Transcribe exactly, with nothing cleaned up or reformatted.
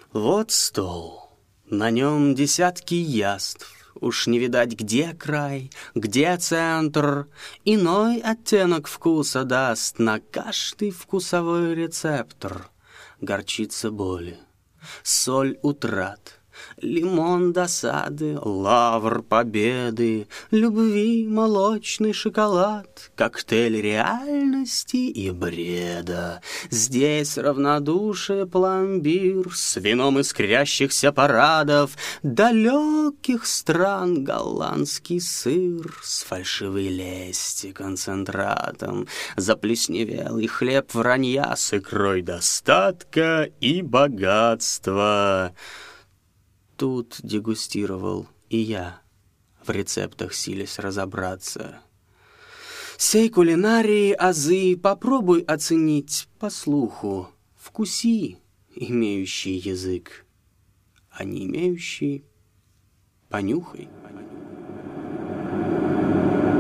Вот стол, на нем десятки яств. Уж не видать, где край, где центр. Иной оттенок вкуса даст на каждый вкусовой рецептор. Горчица боли, соль утрат, лимон досады, лавр победы, любви молочный шоколад, коктейль реальности и бреда. Здесь равнодушие пломбир с вином искрящихся парадов, далеких стран голландский сыр с фальшивой лести концентратом, заплесневелый хлеб вранья с икрой достатка и богатства. Тут дегустировал и я, в рецептах силясь разобраться. Сей кулинарии азы попробуй оценить по слуху. Вкуси, имеющий язык, а не имеющий понюхай.